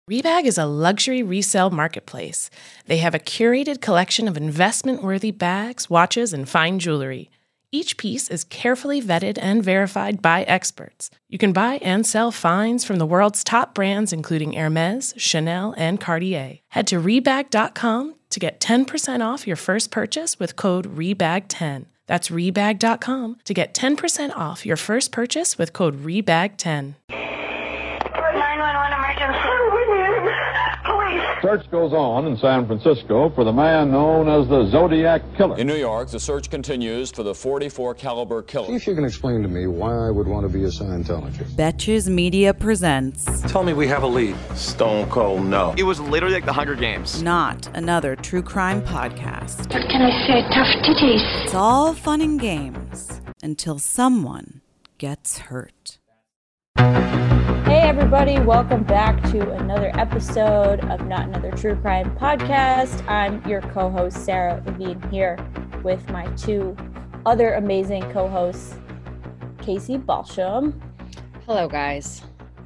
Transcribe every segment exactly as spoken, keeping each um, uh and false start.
Rebag is a luxury resale marketplace. They have a curated collection of investment-worthy bags, watches, and fine jewelry. Each piece is carefully vetted and verified by experts. You can buy and sell finds from the world's top brands, including Hermes, Chanel, and Cartier. Head to rebag dot com to get ten percent off your first purchase with code rebag ten. That's rebag dot com to get ten percent off your first purchase with code rebag ten. nine one one emergency. Police. Search goes on in San Francisco for the man known as the Zodiac Killer. In New York, the search continues for the forty-four caliber killer. See if you can explain to me why I would want to be a Scientologist. Betches Media presents Tell me we have a lead. Stone cold no. It was literally like the Hunger Games. Not another true crime podcast. What can I say? Tough titties. It's all fun and games until someone gets hurt. Hey everybody, welcome back to another episode of Not Another True Crime Podcast. I'm your co-host Sarah Levine here with my two other amazing co-hosts, Casey Balsham. Hello guys.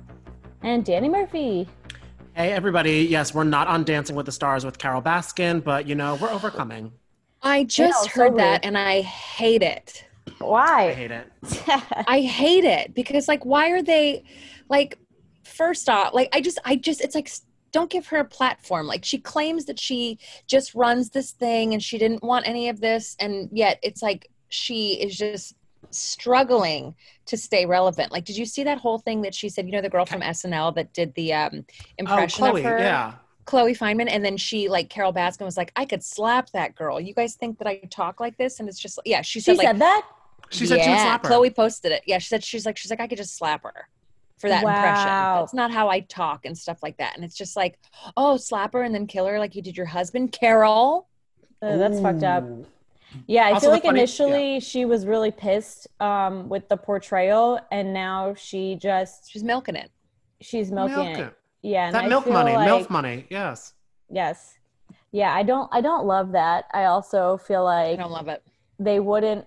And Danny Murphy. Hey everybody, yes, we're not on Dancing with the Stars with Carol Baskin, but you know, we're overcoming. I just know, heard so that rude. and I hate it. Why? I hate it. I hate it because like why are they like first off like I just I just it's like don't give her a platform. Like she claims that she just runs this thing and she didn't want any of this, and yet it's like she is just struggling to stay relevant. Like did you see that whole thing that she said, you know, the girl from S N L that did the um impression oh, Chloe, of her? Yeah. Chloe Feynman, and then she, like, Carol Baskin was like, I could slap that girl. You guys think that I talk like this? And it's just, yeah, she said, She like, said that? She said yeah, she would slap her. Chloe posted it. Yeah, she said, she's like, she's like, I could just slap her for that Wow. impression. That's not how I talk and stuff like that. And it's just like, oh, slap her and then kill her like you did your husband, Carol. Uh, that's fucked up. Yeah, I Also feel the like funny- initially she was really pissed um, with the portrayal, and now she just, She's milking it. she's milking Milk it. it. Yeah, and That I milk feel money, like, milk money, yes. Yes. Yeah, I don't I don't love that. I also feel I like don't love it. they wouldn't,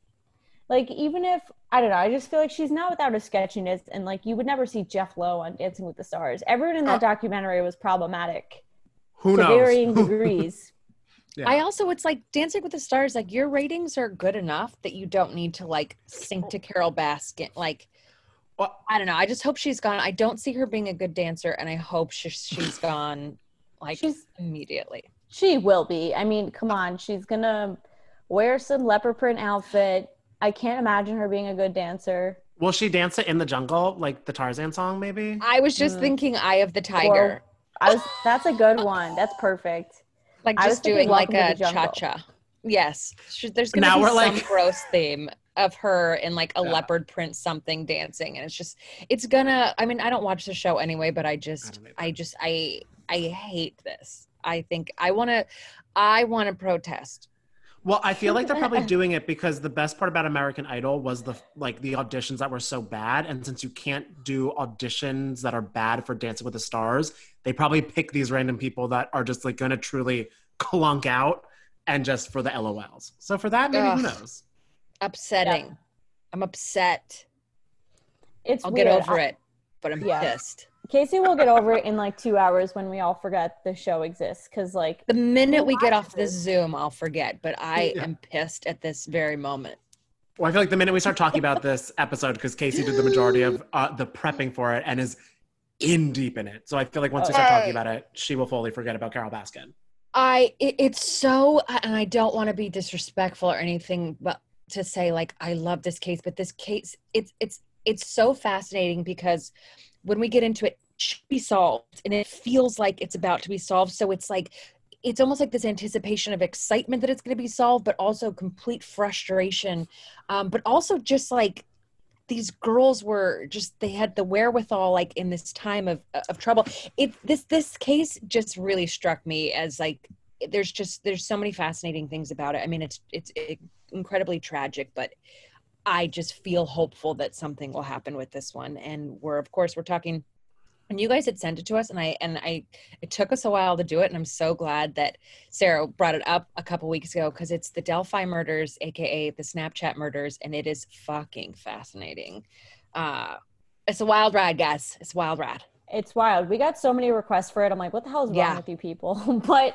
like, even if, I don't know, I just feel like she's not without her sketchiness, and like you would never see Jeff Lowe on Dancing with the Stars. Everyone in that Uh, documentary was problematic Who to knows? varying degrees. Yeah. I also, it's like Dancing with the Stars, like your ratings are good enough that you don't need to like sink to Carol Baskin. Like, Well, I don't know. I just hope she's gone. I don't see her being a good dancer, and I hope she, she's gone like She's- immediately. She will be. I mean, come on, she's gonna wear some leopard print outfit. I can't imagine her being a good dancer. will she dance it in the jungle, like the Tarzan song, maybe? I was just Mm. thinking Eye of the Tiger. Or I was that's a good one. That's perfect. like I was just thinking doing like Welcome a to the Jungle. cha-cha. Yes. She, there's going to Now be we're some like- gross theme of her in like a Yeah. leopard print something dancing. And it's just, it's gonna, I mean, I don't watch the show anyway, but I just, don't either. I just, I, I hate this. I think I want to, I want to protest. Well, I feel like they're probably doing it because the best part about American Idol was the like the auditions that were so bad, and since you can't do auditions that are bad for Dancing with the Stars, they probably pick these random people that are just like going to truly clunk out and just for the L O Ls. So for that, maybe Ugh. who knows? Upsetting. I'm upset. It's I'll weird. get over I- it, but I'm Yeah. pissed. Casey will get over it in like two hours when we all forget the show exists. Because like The minute we get off watches this Zoom, I'll forget, but I Yeah. am pissed at this very moment. Well, I feel like the minute we start talking about this episode, because Casey did the majority of uh, the prepping for it and is in deep in it. So I feel like once we start talking about it, she will fully forget about Carol Baskin. I it, it's so, and I don't want to be disrespectful or anything, but to say like I love this case, but this case it's it's it's so fascinating because when we get into it, it should be solved, and it feels like it's about to be solved. So it's like it's almost like this anticipation of excitement that it's going to be solved, but also complete frustration, um, but also just like these girls were just they had the wherewithal like in this time of of trouble. It this this case just really struck me as like there's just there's so many fascinating things about it. I mean, it's it's incredibly tragic, but I just feel hopeful that something will happen with this one. And we're of course we're talking, and you guys had sent it to us, and I and I it took us a while to do it, and I'm so glad that Sarah brought it up a couple weeks ago because it's the Delphi murders, aka the Snapchat murders, and it is fucking fascinating. Uh, it's a wild ride, guys. It's a wild ride. It's wild. We got so many requests for it. I'm like, what the hell is Yeah. wrong with you people? but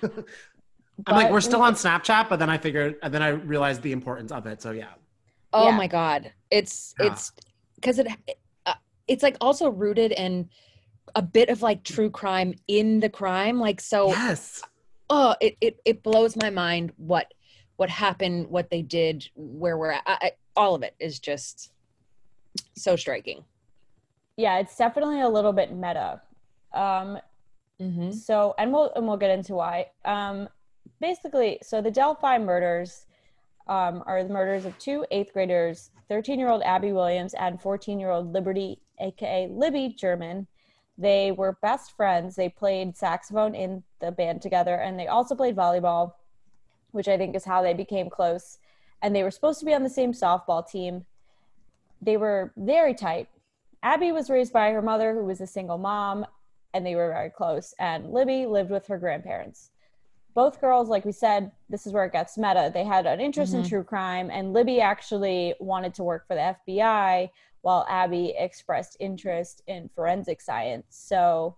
I'm like, but we're still we- on Snapchat, but then I figured, and then I realized the importance of it. So yeah. Oh Yeah. my God. It's, Yeah. it's, because it, uh, it's like also rooted in a bit of like true crime in the crime. Like, so, Yes. oh, it, it, it blows my mind what, what happened, what they did, where we're at. I, I, all of it is just so striking. yeah, it's definitely a little bit meta. Um, Mm-hmm. So, and we'll and we'll get into why. Um, basically, so the Delphi murders um, are the murders of two eighth graders, thirteen-year-old Abby Williams and fourteen-year-old Liberty, aka Libby German. They were best friends. They played saxophone in the band together, and they also played volleyball, which I think is how they became close. And they were supposed to be on the same softball team. They were very tight. Abby was raised by her mother, who was a single mom, and they were very close. And Libby lived with her grandparents. Both girls, like we said, this is where it gets meta. They had an interest Mhm. in true crime, and Libby actually wanted to work for the F B I, while Abby expressed interest in forensic science. So,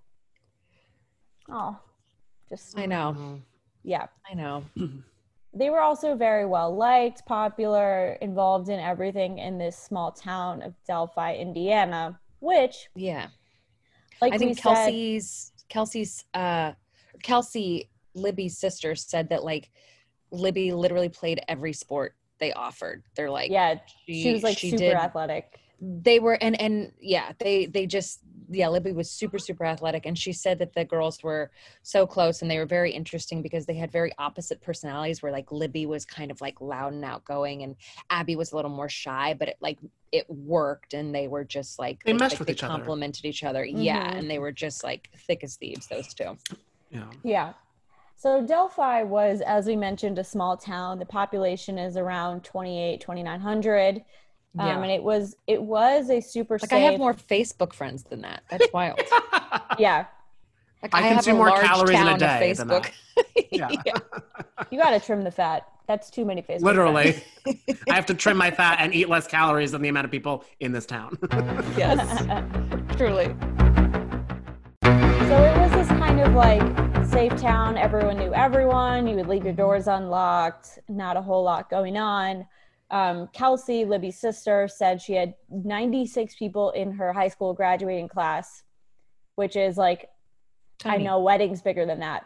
oh, just, I know. yeah. I know. They were also very well liked, popular, involved in everything in this small town of Delphi, Indiana, which, Yeah. like I we think said, Kelsey's Kelsey's uh Kelsey Libby's sister said that like Libby literally played every sport they offered. They're like, yeah, she, was like she super did- athletic. They were and and yeah, they they just yeah, Libby was super super athletic, and she said that the girls were so close and they were very interesting because they had very opposite personalities. Where like Libby was kind of like loud and outgoing, and Abby was a little more shy, but it like it worked, and they were just like They like, meshed like, with they each other. complemented each other. Yeah, Mhm. and they were just like thick as thieves, those two. Yeah. Yeah. So Delphi was, as we mentioned, a small town. The population is around twenty-eight, twenty-nine hundred. Um, Yeah. and it was it was a super Like safe. I have more Facebook friends than that. That's wild. Yeah. Like I have consume a more large calories in a town of day than Facebook. Yeah. You got to trim the fat. That's too many Facebook Literally. friends. I have to trim my fat and eat less calories than the amount of people in this town. Yes. Truly. So it was this kind of like safe town. Everyone knew everyone. You would leave your doors unlocked. Not a whole lot going on. Um, Kelsey, Libby's sister, said she had ninety-six people in her high school graduating class, which is like, Tiny. I know weddings bigger than that.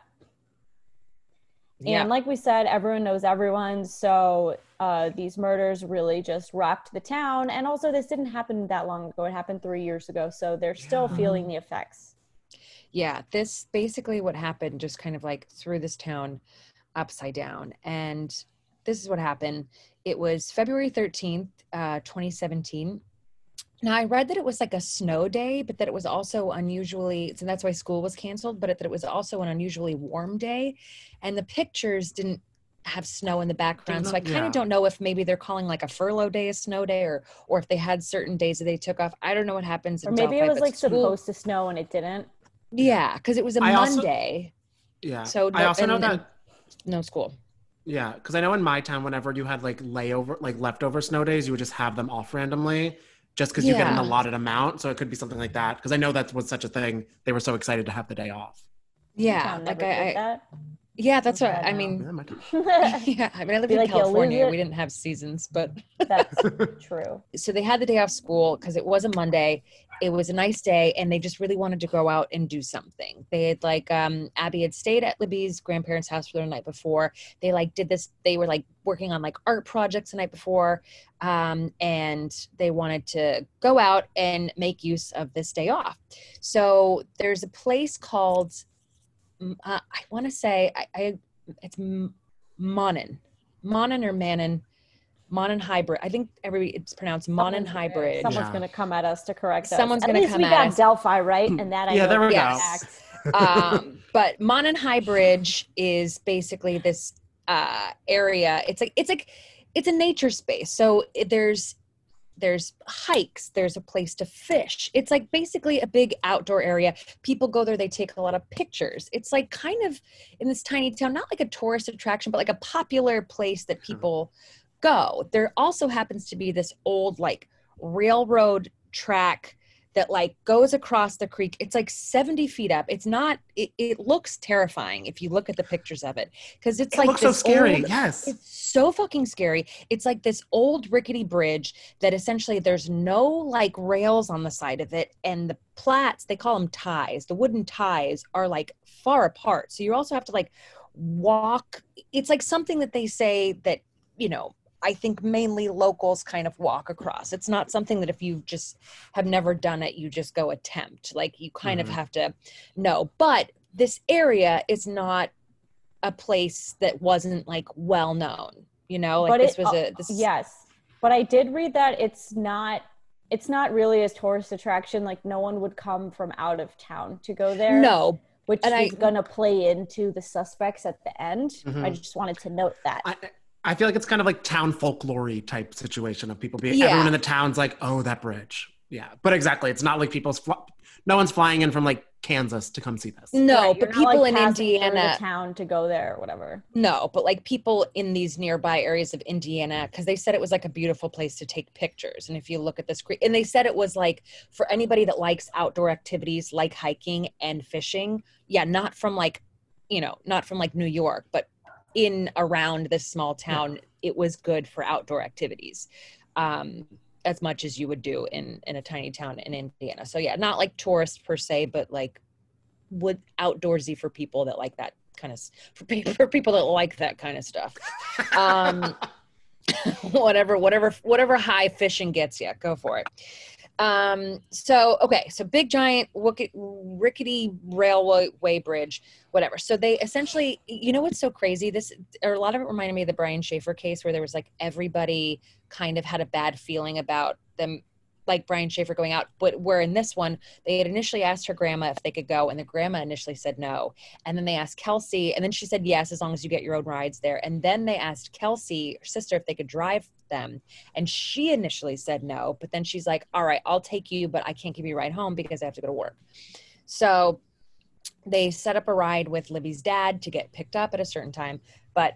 Yeah. And like we said, everyone knows everyone. So uh, these murders really just rocked the town. And also, this didn't happen that long ago. It happened three years ago. So they're still Yeah. feeling the effects. Yeah, this basically what happened just kind of like threw this town upside down. And this is what happened. It was February thirteenth, uh, twenty seventeen. Now, I read that it was like a snow day, but that it was also unusually, so that's why school was canceled, but that it was also an unusually warm day. And the pictures didn't have snow in the background. Did So I not- kind of yeah. don't know if maybe they're calling like a furlough day a snow day, or or if they had certain days that they took off. I don't know what happens. Or in maybe Delphi, it was but like school- supposed to snow and it didn't. Yeah, because it was a I also- Monday. Yeah. So I no- also know and- that. and no school. Yeah, because I know in my town, whenever you had like layover, like leftover snow days, you would just have them off randomly, just because you get an Yeah. allotted amount. So it could be something like that. Because I know that was such a thing. They were so excited to have the day off. Yeah, Town like never I, did I that. yeah, that's what I Yeah, mean. Yeah, my town. Yeah, I mean, I lived Be in like, you'll lose California. it. We didn't have seasons, but That's true. so they had the day off school because it was a Monday. It was a nice day, and they just really wanted to go out and do something. They had like um, Abby had stayed at Libby's grandparents' house for the night before. They like did this. They were like working on like art projects the night before, um, and they wanted to go out and make use of this day off. So there's a place called mm, uh, I want to say I, I it's M- Monin, Monin or Manon. Monin Hybrid. I think everybody it's pronounced Monin Someone's- Hybrid. Someone's Yeah. going to come at us to correct us. Someone's At gonna least come we at got us. Delphi right, and that I Yeah, know there we for go. a fact. um, but Monin High Bridge is basically this uh, area. It's like it's like it's a nature space. So it, there's there's hikes. There's a place to fish. It's like basically a big outdoor area. People go there. They take a lot of pictures. It's like kind of in this tiny town, not like a tourist attraction, but like a popular place that people go. There also happens to be this old like railroad track that like goes across the creek. It's like seventy feet up. It's not, it, it looks terrifying if you look at the pictures of it. Cause it's it like looks so scary. Old, yes. It's so fucking scary. It's like this old rickety bridge that essentially there's no like rails on the side of it. And the plats, they call them ties. The wooden ties are like far apart. So you also have to like walk. It's like something that they say that, you know, I think mainly locals kind of walk across. It's not something that if you just have never done it, you just go attempt. Like you kind mm-hmm. of have to know. But this area is not a place that wasn't like well known, you know, like but this it, was a, this yes, but I did read that it's not, it's not really a tourist attraction. Like no one would come from out of town to go there. No. Which and is I, going to play into the suspects at the end. Mm-hmm. I just wanted to note that. I, I feel like it's kind of like town folklore type situation of people being, yeah. everyone in the town's like, oh, that bridge. Yeah. But exactly. It's not like people's, fl- no one's flying in from like Kansas to come see this. No, right, but people not, like, in Indiana, the town to go there or whatever. No, but like people in these nearby areas of Indiana, because they said it was like a beautiful place to take pictures. And if you look at this, and they said it was like for anybody that likes outdoor activities like hiking and fishing. Yeah. Not from like, you know, not from like New York, but in around this small town, yeah. It was good for outdoor activities, um, as much as you would do in, in a tiny town in Indiana. So yeah, not like tourists per se, but like would outdoorsy for people that like that kind of, for, for people that like that kind of stuff. Um, whatever, whatever, whatever high fishing gets you, go for it. Um, so, okay. So big, giant, rickety railway bridge, whatever. So they essentially, you know, what's so crazy? This, or a lot of it reminded me of the Brian Schaefer case where there was like, everybody kind of had a bad feeling about them, like Brian Schaefer going out, but where in this one, they had initially asked her grandma if they could go, and the grandma initially said no. And then they asked Kelsey, and then she said yes, as long as you get your own rides there. And then they asked Kelsey, her sister, if they could drive them. And she initially said no, but then she's like, all right, I'll take you, but I can't give you a ride home because I have to go to work. So they set up a ride with Libby's dad to get picked up at a certain time. But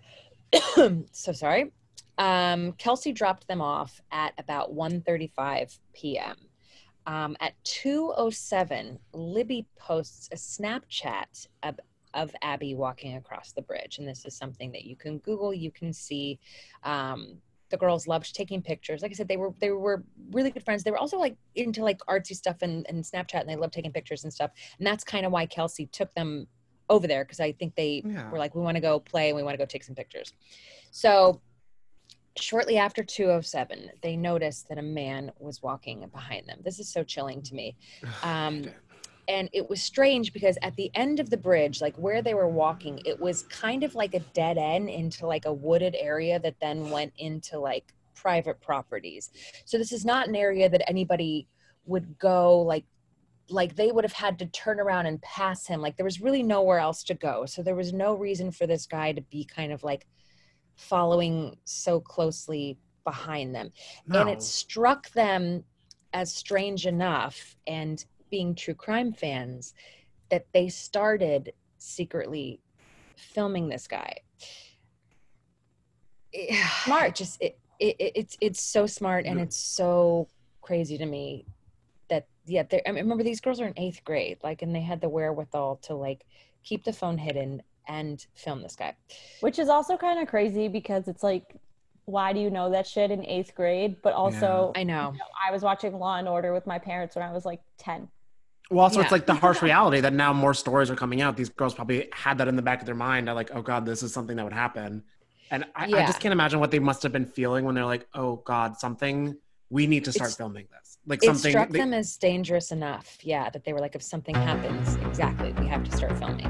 so sorry. Um, Kelsey dropped them off at about one thirty-five p.m. Um, at two oh seven, Libby posts a Snapchat of, of Abby walking across the bridge. And this is something that you can Google, you can see. Um, the girls loved taking pictures. Like I said, they were they were really good friends. They were also like into like artsy stuff and, and Snapchat, and they loved taking pictures and stuff. And that's kind of why Kelsey took them over there, because I think they yeah. were like, we want to go play and we want to go take some pictures. So shortly after two oh seven, they noticed that a man was walking behind them. This is so chilling to me. Um, and it was strange because at the end of the bridge, like where they were walking, it was kind of like a dead end into like a wooded area that then went into like private properties. So this is not an area that anybody would go like, like they would have had to turn around and pass him. Like there was really nowhere else to go. So there was no reason for this guy to be kind of like following so closely behind them. No. And it struck them as strange enough, and being true crime fans, that they started secretly filming this guy. Smart. It just it, it it's it's so smart, and it's so crazy to me that yeah, I remember these girls are in eighth grade, like, and they had the wherewithal to like keep the phone hidden and film this guy. Which is also kind of crazy because it's like, why do you know that shit in eighth grade? But also, yeah. I know. You know, I was watching Law and Order with my parents when I was like ten. Well, also, yeah. It's like the harsh reality that now more stories are coming out. These girls probably had that in the back of their mind. They're like, oh God, this is something that would happen. And I, yeah. I just can't imagine what they must have been feeling when they're like, oh God, something, we need to start it's, filming this. Like it something. It struck they, them as dangerous enough. Yeah. That they were like, if something happens, exactly, we have to start filming.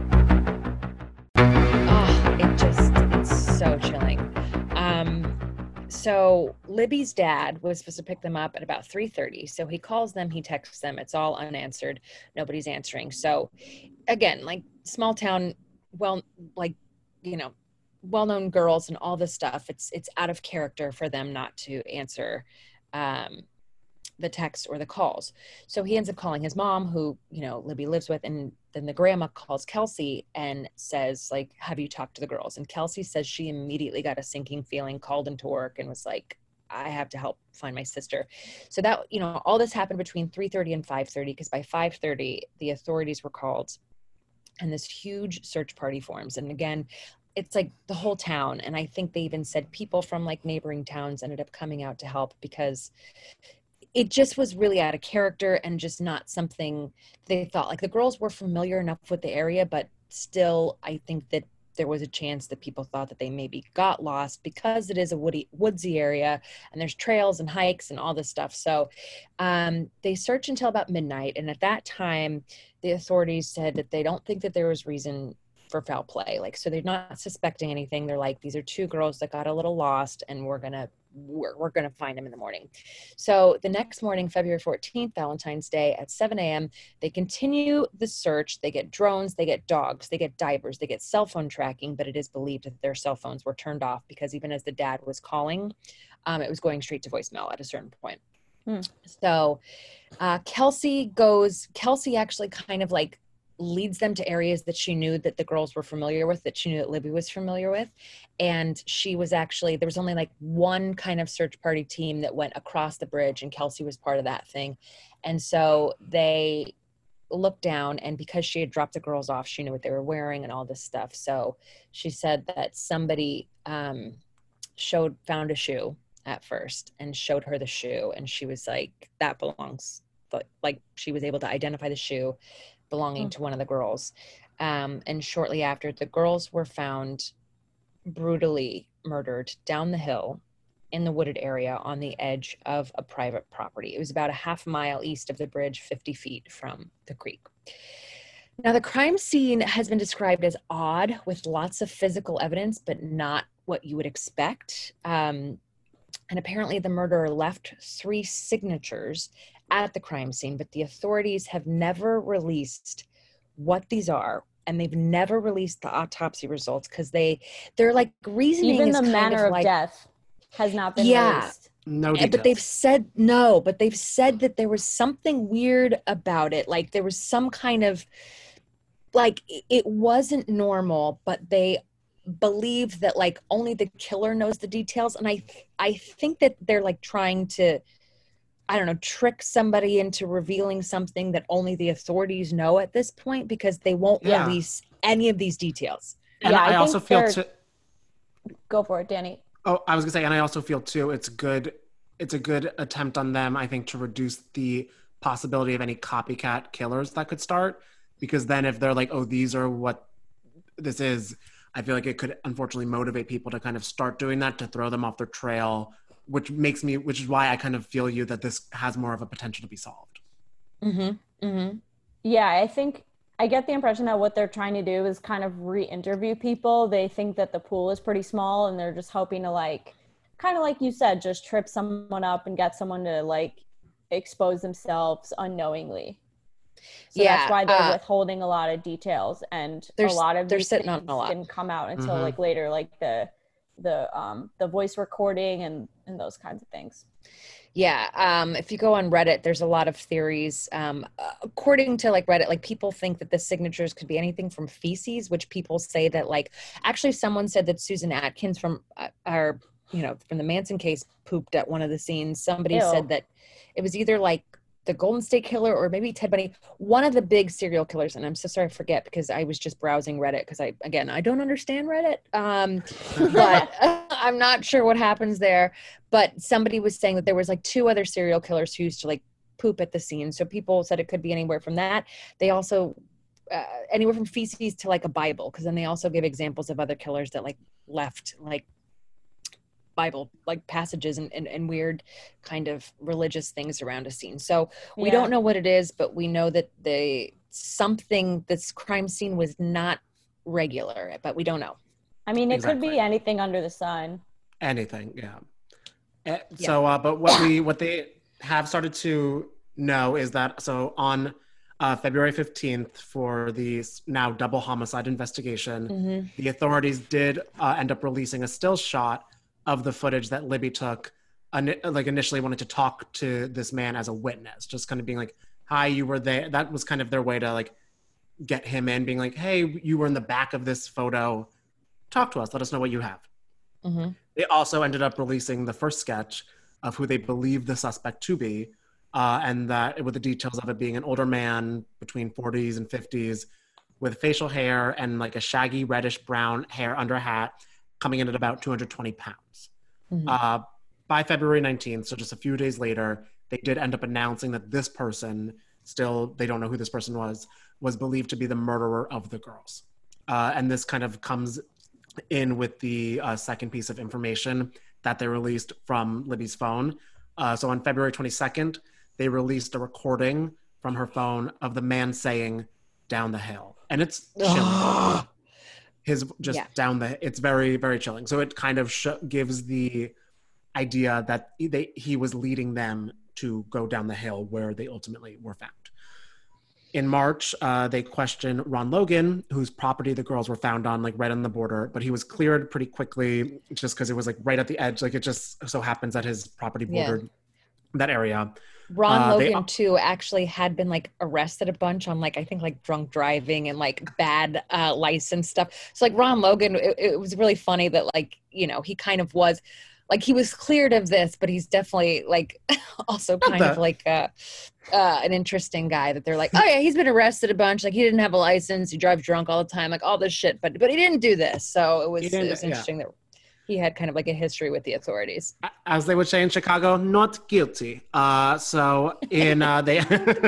Oh, it just, it's so chilling. Um, so Libby's dad was supposed to pick them up at about three thirty. So he calls them, he texts them. It's all unanswered. Nobody's answering. So again, like small town, well, like, you know, well-known girls and all this stuff. It's, it's out of character for them not to answer, um, the texts or the calls. So he ends up calling his mom, who, you know, Libby lives with. And then the grandma calls Kelsey and says, like, have you talked to the girls? And Kelsey says she immediately got a sinking feeling, called into work and was like, I have to help find my sister. So that, you know, all this happened between three thirty and five thirty, because by five thirty, the authorities were called and this huge search party forms. And again, it's like the whole town. And I think they even said people from like neighboring towns ended up coming out to help, because it just was really out of character and just not something they thought. Like the girls were familiar enough with the area, but still, I think that there was a chance that people thought that they maybe got lost, because it is a woody, woodsy area and there's trails and hikes and all this stuff. So um, they searched until about midnight. And at that time, the authorities said that they don't think that there was reason for foul play. Like, so they're not suspecting anything. They're like, these are two girls that got a little lost, and we're going to We're, we're going to find them in the morning. So the next morning, February fourteenth, Valentine's Day at seven a.m., they continue the search. They get drones, they get dogs, they get divers, they get cell phone tracking, but it is believed that their cell phones were turned off, because even as the dad was calling, um, it was going straight to voicemail at a certain point. Hmm. So uh, Kelsey goes, Kelsey actually kind of like leads them to areas that she knew that the girls were familiar with, that she knew that Libby was familiar with. And she was actually, there was only like one kind of search party team that went across the bridge, and Kelsey was part of that thing. And so they looked down, and because she had dropped the girls off, she knew what they were wearing and all this stuff. So she said that somebody um, showed, found a shoe at first and showed her the shoe. And she was like, that belongs, like she was able to identify the shoe belonging to one of the girls. Um, and shortly after, the girls were found brutally murdered down the hill in the wooded area on the edge of a private property. It was about a half mile east of the bridge, fifty feet from the creek. Now, the crime scene has been described as odd, with lots of physical evidence, but not what you would expect. Um, and apparently the murderer left three signatures at the crime scene, but the authorities have never released what these are, and they've never released the autopsy results, because they they're like reasoning even is the kind manner of, like, death has not been yeah, released. No details. But they've said no, but they've said that there was something weird about it. Like there was some kind of, like it wasn't normal, but they believe that like only the killer knows the details. And I I think that they're like trying to, I don't know, trick somebody into revealing something that only the authorities know at this point, because they won't yeah. release any of these details. And yeah, I, I also feel they're... too. Go for it, Danny. Oh, I was gonna say, and I also feel too, it's good. It's a good attempt on them, I think, to reduce the possibility of any copycat killers that could start. Because then, if they're like, "Oh, these are what this is," I feel like it could unfortunately motivate people to kind of start doing that, to throw them off their trail. Which makes me, which is why I kind of feel you that this has more of a potential to be solved. Mm-hmm. Mm-hmm. Yeah, I think I get the impression that what they're trying to do is kind of re-interview people. They think that the pool is pretty small, and they're just hoping to like, kind of like you said, just trip someone up and get someone to like expose themselves unknowingly. So yeah, that's why they're uh, withholding a lot of details, and a lot of they're these sitting things on a lot. didn't come out until Mm-hmm. like later, like the the um the voice recording and and those kinds of things. Yeah. Um, if you go on Reddit, there's a lot of theories. Um, uh, according to like Reddit, like people think that the signatures could be anything from feces, which people say that like, actually someone said that Susan Atkins from uh, our, you know, from the Manson case pooped at one of the scenes. Somebody Ew. said that it was either like the Golden State Killer or maybe Ted Bundy, one of the big serial killers. And I'm so sorry I forget, because I was just browsing Reddit, because I, again, I don't understand Reddit. Um, but uh, I'm not sure what happens there. But somebody was saying that there was like two other serial killers who used to like poop at the scene. So people said it could be anywhere from that. They also, uh, anywhere from feces to like a Bible. Because then they also give examples of other killers that like left like Bible like passages and, and, and weird kind of religious things around a scene. So we Yeah. don't know what it is, but we know that they something, this crime scene was not regular, but we don't know. I mean, it Exactly. could be anything under the sun. Anything, yeah. Uh, so, uh, but what we what they have started to know is that so on uh, February fifteenth, for the now double homicide investigation, Mm-hmm. the authorities did uh, end up releasing a still shot of the footage that Libby took. Uh, like initially wanted to talk to this man as a witness, just kind of being like, "Hi, you were there." That was kind of their way to like get him in, being like, "Hey, you were in the back of this photo. Talk to us. Let us know what you have." Mm-hmm. They also ended up releasing the first sketch of who they believe the suspect to be. Uh, and that with the details of it being an older man between forties and fifties with facial hair and like a shaggy reddish brown hair under a hat, coming in at about two hundred twenty pounds. Mm-hmm. Uh, by February nineteenth, so just a few days later, they did end up announcing that this person, still, they don't know who this person was, was believed to be the murderer of the girls. Uh, and this kind of comes in with the uh, second piece of information that they released from Libby's phone. Uh, so on February twenty-second, they released a recording from her phone of the man saying, "Down the hill." And it's chilling. His just yeah. down the, it's very, very chilling. So it kind of sh- gives the idea that they, he was leading them to go down the hill where they ultimately were found. In March, uh, they questioned Ron Logan, whose property the girls were found on, like right on the border, but he was cleared pretty quickly just because it was like right at the edge. Like it just so happens that his property bordered yeah. that area. Ron uh, Logan they, too actually had been like arrested a bunch on like I think like drunk driving and like bad uh, license stuff. So like Ron Logan, it, it was really funny that like you know he kind of was like he was cleared of this, but he's definitely like also kind of like uh, uh, an interesting guy that they're like, oh yeah, he's been arrested a bunch. Like he didn't have a license, he drives drunk all the time, like all this shit, but but he didn't do this. So it was it was interesting yeah. that he had kind of like a history with the authorities. As they would say in Chicago, not guilty. Uh, so in uh, they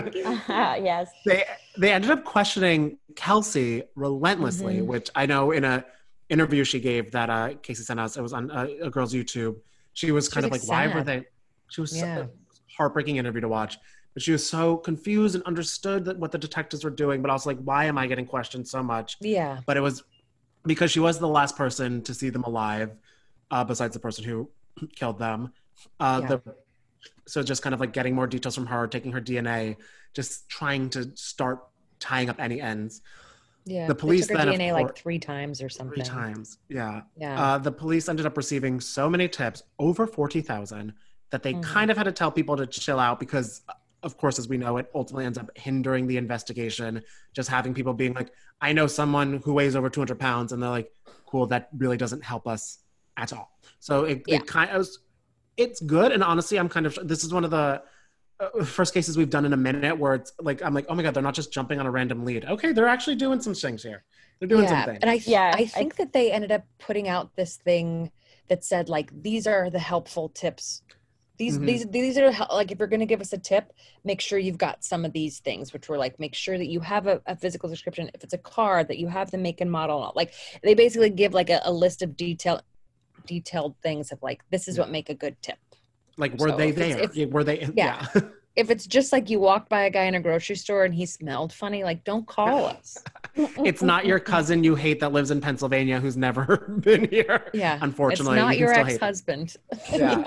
yes they they ended up questioning Kelsey relentlessly, mm-hmm. which I know in a interview she gave that uh, Casey sent us. It was on uh, a girl's YouTube. She was kind she was of like, like why were they? She was yeah. so, heartbreaking interview to watch. But she was so confused and understood that what the detectives were doing, but also like, why am I getting questioned so much? Yeah. But it was because she was the last person to see them alive. Uh, besides the person who killed them. Uh, yeah. the, so just kind of like getting more details from her, taking her D N A, just trying to start tying up any ends. Yeah, the police they took her then, D N A course, like three times or something. Three times, yeah. Yeah. Uh, the police ended up receiving so many tips, over forty thousand, that they mm-hmm. kind of had to tell people to chill out because, of course, as we know, it ultimately ends up hindering the investigation. Just having people being like, I know someone who weighs over two hundred pounds, and they're like, cool, that really doesn't help us at all. So it, yeah. it kind of, it's good. And honestly, I'm kind of, this is one of the uh, first cases we've done in a minute where it's like, I'm like, oh my God, they're not just jumping on a random lead. Okay, they're actually doing some things here. They're doing yeah. something. And I, yeah, I think I, that they ended up putting out this thing that said like, these are the helpful tips. These, mm-hmm. these, these are like, if you're going to give us a tip, make sure you've got some of these things, which were like, make sure that you have a, a physical description. If it's a car, that you have the make and model. Like they basically give like a, a list of detail, detailed things of like, this is what make a good tip. Like, were so they there? If, were they? Yeah. yeah. If it's just like you walked by a guy in a grocery store and he smelled funny, like don't call us. It's not your cousin you hate that lives in Pennsylvania who's never been here. Yeah. Unfortunately. It's not you your ex-husband. Yeah.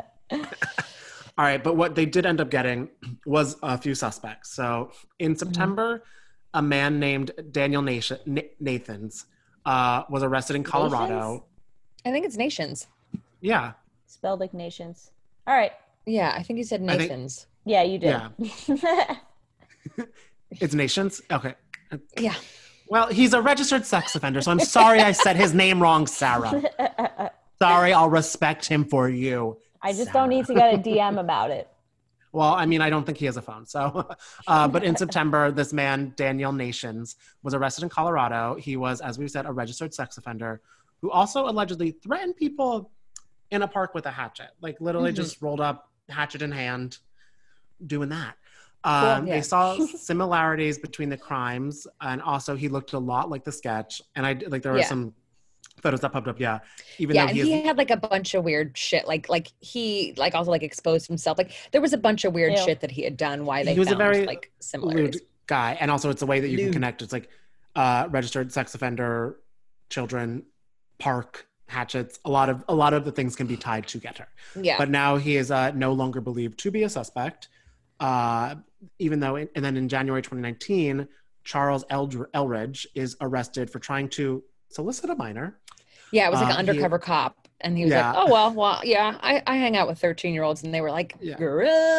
All right. But what they did end up getting was a few suspects. So in September, mm-hmm. a man named Daniel Nation, Nathans uh, was arrested in Colorado. Nations? I think it's Nations. Yeah. Spelled like nations. All right. Yeah, I think you said Nathans. Think, yeah, you did. Yeah. It's Nations? Okay. Yeah. Well, he's a registered sex offender, so I'm sorry I said his name wrong, Sarah. Sorry, I'll respect him for you. I just Sarah. don't need to get a D M about it. Well, I mean, I don't think he has a phone. So, uh, but in September, this man, Daniel Nations, was arrested in Colorado. He was, as we said, a registered sex offender who also allegedly threatened people in a park with a hatchet. Like literally mm-hmm. just rolled up, hatchet in hand, doing that. Um, yeah. They saw similarities between the crimes, and also he looked a lot like the sketch. And I like there were yeah. some photos that popped up. Yeah, even yeah, though he, and he is, had like a bunch of weird shit. Like like he like also like exposed himself. Like there was a bunch of weird Ew. shit that he had done. Why they he was found, a very like similarities. Lewd guy, and also it's the way that you lewd. can connect. It's like uh, registered sex offender, children, park. Hatchets, a lot of a lot of the things can be tied together. Yeah. But now he is uh, no longer believed to be a suspect. Uh, even though, and then in January twenty nineteen, Charles Eldr- Elridge is arrested for trying to solicit a minor. Yeah, it was like an uh, undercover he, cop, and he was yeah. like, "Oh well, well, yeah, I, I hang out with thirteen-year-olds," and they were like, yeah. "Gross."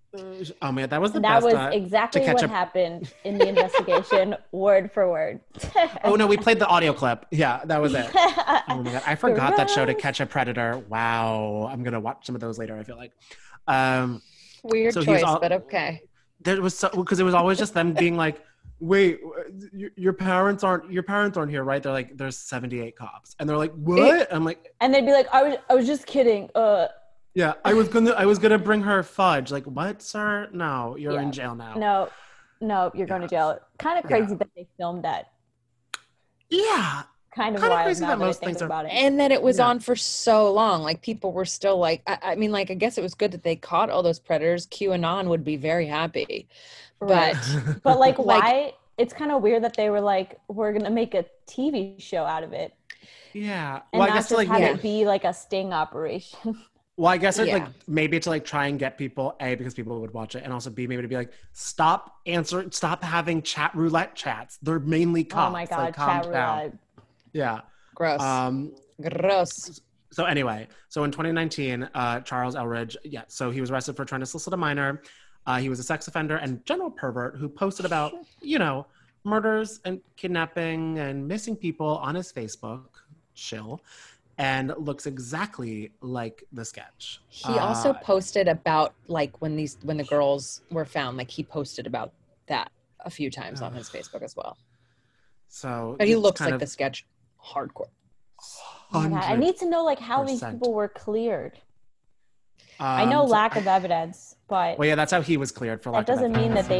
Oh man, that was the and that best. was uh, exactly to catch what a- happened in the investigation, word for word. Oh no, we played the audio clip. Yeah, that was it. Oh my god, I forgot that show, To Catch a Predator. Wow, I'm gonna watch some of those later. I feel like. Um, Weird so he's choice, all- but okay. There was so because it was always just them being like, "Wait, your, your parents aren't your parents aren't here, right?" They're like, "There's seventy-eight cops," and they're like, "What?" I'm like, And they'd be like, I was, I was just kidding. Uh, "Yeah, I was gonna, I was gonna bring her fudge." Like, what, sir? No, you're Yeah. in jail now. no, no, you're going to jail. Kind of crazy Yeah. that they filmed that. Yeah, Kind of Kinda wild crazy now that that, most I think things are- about it. And then it was Yeah. on for so long. Like people were still like, I, I mean, like I guess it was good that they caught all those predators. QAnon would be very happy, Right. but But like, Like- why? It's kind of weird that they were like, we're gonna make a T V show out of it, yeah. and Well, I not guess just to like, have yeah. it be like a sting operation. well, I guess it Yeah. like maybe to like try and get people a because people would watch it, and also b maybe to be like, stop answer, stop having chat roulette chats. They're mainly cops. Oh my god, Like, calm chat down. roulette. Yeah. gross, Um. gross. So anyway, so in twenty nineteen, uh, Charles Elridge, yeah, so he was arrested for trying to solicit a minor. Uh, he was a sex offender and general pervert who posted about, you know, murders and kidnapping and missing people on his Facebook, chill, and looks exactly like the sketch. He also Uh, posted about like when these when the girls were found. Like he posted about that a few times on his Facebook as well. So But he it's looks kind like of the sketch hardcore. Oh my God, I need to know like how these percent. people were cleared. I know um, so- lack of evidence, but Well, yeah, that's how he was cleared for that lack of doesn't mean evidence.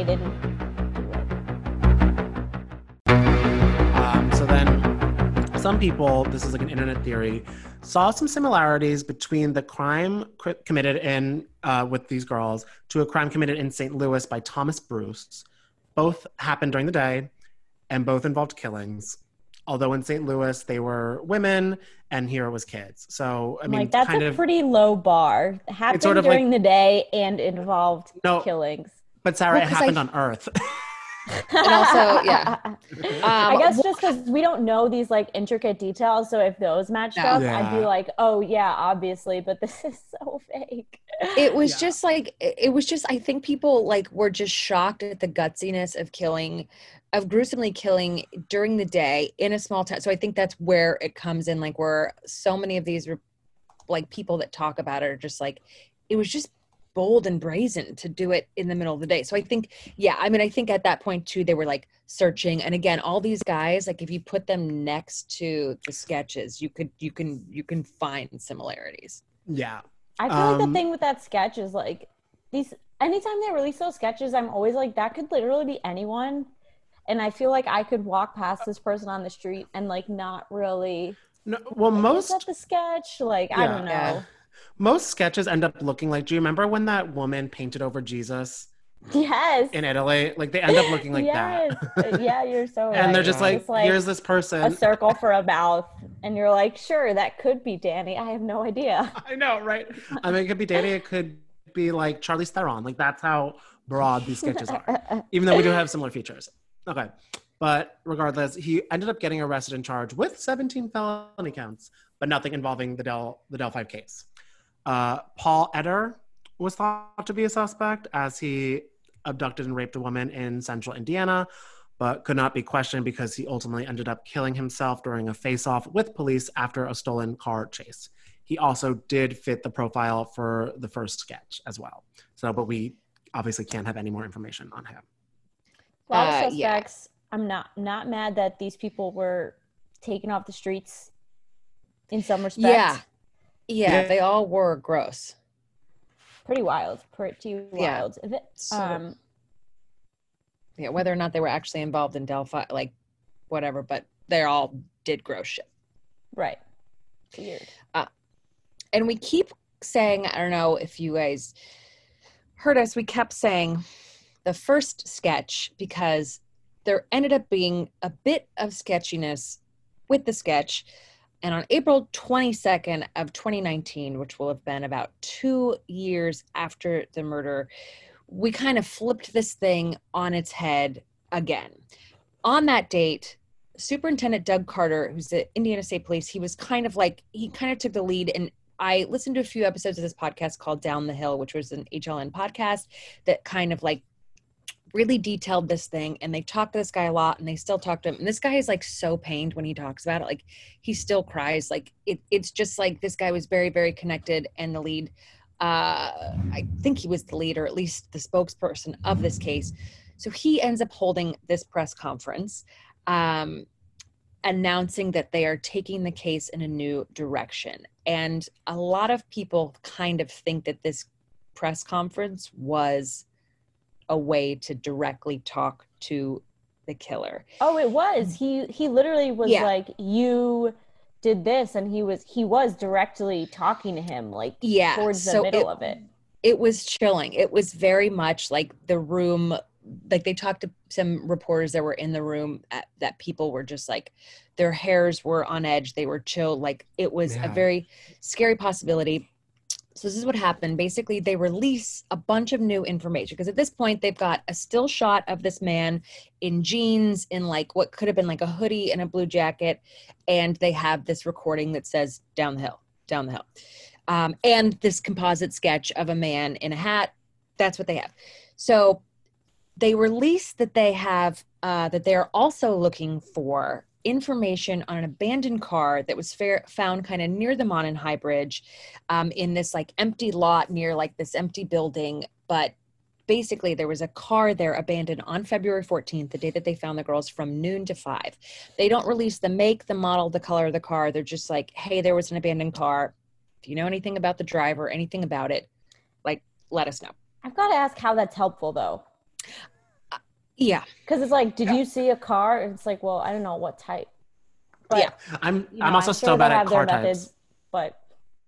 that they didn't. Um, so then some people, this is like an internet theory, saw some similarities between the crime cr- committed in uh, with these girls to a crime committed in Saint Louis by Thomas Bruce. Both happened during the day and both involved killings. Although in Saint Louis, they were women and here it was kids. So, I mean, Like that's kind a of, pretty low bar. Happened sort of like- during the day and involved No. killings. but Sarah, Well, it 'cause happened I- on Earth. And also, yeah. I Um, guess just because we don't know these like intricate details, so if those matched Yeah. up, I'd be Yeah. like, oh yeah, obviously, but this is so fake. It was Yeah. just like it it was just I think people like were just shocked at the gutsiness of killing of gruesomely killing during the day in a small town. So I think that's where it comes in, like where so many of these re- like people that talk about it are just like it was just bold and brazen to do it in the middle of the day. So I think, yeah, I mean, I think at that point too, they were like searching. And again, all these guys, like if you put them next to the sketches, you could, you can, you can find similarities. Yeah. I feel like Um, the thing with that sketch is like these. Anytime they release those sketches, I'm always like, that could literally be anyone. And I feel like I could walk past this person on the street and like not really. No, well, Like, most is that the sketch? Like I Yeah. don't know. Yeah. most sketches end up looking like. Do you remember when that woman painted over Jesus Yes. in Italy? Like they end up looking like yes. that. Yeah, you're so right. And they're just like, It's like here's this person. a circle for a mouth, and you're like, sure, that could be Danny. I have no idea. I know, right? I mean, it could be Danny. It could be like Charlize Theron. Like that's how broad these sketches are, even though we do have similar features. Okay. But regardless, he ended up getting arrested and charged with seventeen felony counts, but nothing involving the Del the Delphi case. Uh, Paul Eder was thought to be a suspect as he abducted and raped a woman in central Indiana, but could not be questioned because he ultimately ended up killing himself during a face-off with police after a stolen car chase. He also did fit the profile for the first sketch as well. So, but we obviously can't have any more information on him. A lot Uh, of yeah. suspects. I'm not not mad that these people were taken off the streets in some respect. Yeah. Yeah. Yeah. They all were gross. Pretty wild. Pretty Yeah. wild. If it- So- um, Yeah. Whether or not they were actually involved in Delphi, like whatever, but they all did gross shit. right. Weird. And we keep saying, I don't know if you guys heard us, we kept saying the first sketch because there ended up being a bit of sketchiness with the sketch. And on April twenty-second of twenty nineteen, which will have been about two years after the murder, we kind of flipped this thing on its head again. On that date, Superintendent Doug Carter, who's the Indiana State Police, he was kind of like, he kind of took the lead in I listened to a few episodes of this podcast called Down the Hill, which was an H L N podcast that kind of like really detailed this thing, and they talked to this guy a lot, and they still talk to him, and this guy is like so pained when he talks about it. Like he still cries. Like it, it's just like this guy was very, very connected, and the lead, uh, I think he was the lead, or at least the spokesperson of this case. So he ends up holding this press conference, um, announcing that they are taking the case in a new direction. And a lot of people kind of think that this press conference was a way to directly talk to the killer. Oh, it was. He he literally was yeah. like, you did this, and he was he was directly talking to him, like yeah. towards the so middle it, of it. It was chilling. It was very much like the room, like they talked to some reporters that were in the room at, that people were just like, their hairs were on edge. They were chill. Like it was yeah. a very scary possibility. So this is what happened. Basically, they release a bunch of new information because at this point they've got a still shot of this man in jeans, in like what could have been like a hoodie and a blue jacket. And they have this recording that says down the hill, down the hill. Um, and this composite sketch of a man in a hat. That's what they have. So they release that they have, uh, that they're also looking for information on an abandoned car that was fair, found kind of near the Monon High Bridge, um, in this like empty lot near like this empty building. But basically there was a car there abandoned on February fourteenth, the day that they found the girls, from noon to five. They don't release the make, the model, the color of the car. They're just like, hey, there was an abandoned car. If you know anything about the driver, anything about it, like, let us know. I've got to ask how that's helpful though. Yeah. Because it's like, did yeah. you see a car? And it's like, well, I don't know what type. But, yeah. I'm you know, I'm also I'm still sure bad at have car their types. methods, but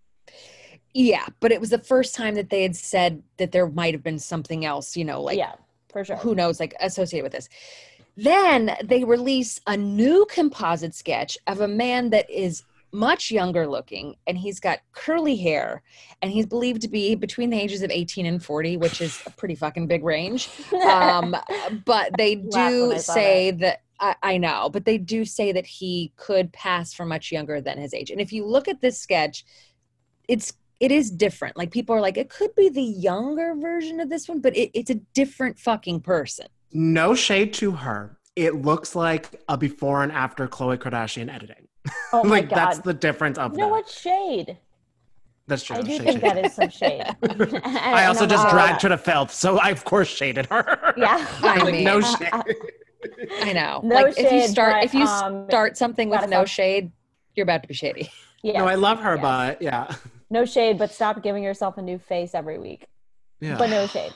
yeah, but it was the first time that they had said that there might have been something else, you know, like, yeah, for sure. Who knows, like associated with this. Then they release a new composite sketch of a man that is much younger looking, and he's got curly hair, and he's believed to be between the ages of eighteen and forty, which is a pretty fucking big range. Um, but they do say that, I, I know, but they do say that he could pass for much younger than his age. And if you look at this sketch, it's it is different. Like people are like, it could be the younger version of this one, but it, it's a different fucking person. No shade to her. It looks like a before and after Khloe Kardashian editing. Oh my like God. That's the difference of you know that. what? Shade. That's true. I do shade, think shade. that is some shade. I also just dragged her to filth, so I of course shaded her. Yeah. I like, mean, no shade. I know. No like shade, if you start but, if you um, start something with no stop. shade, you're about to be shady. Yes. No, I love her, yes. but yeah. No shade, but stop giving yourself a new face every week. Yeah. But no shade.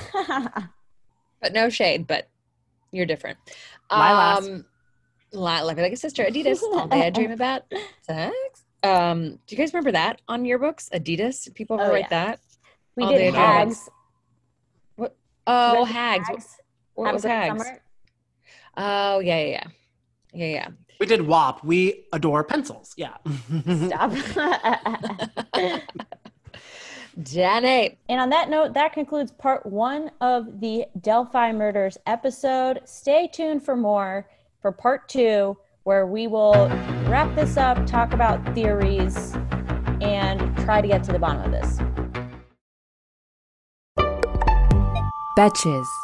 But no shade, but you're different. Lilas. Um, li- like like a sister, Adidas. All day I dream about sex. Um, do you guys remember that on yearbooks? Adidas. Did people ever Oh, write yeah. that? We All did day I dream about- Hags. What? Oh, Red Hags. Hags. What was Hags of the Hags? Summer. Oh yeah, yeah, yeah, yeah, yeah. We did W A P. We adore pencils. Yeah. Stop. Janet. And on that note, that concludes part one of the Delphi Murders episode. Stay tuned for more for part two, where we will wrap this up, talk about theories, and try to get to the bottom of this. Betches.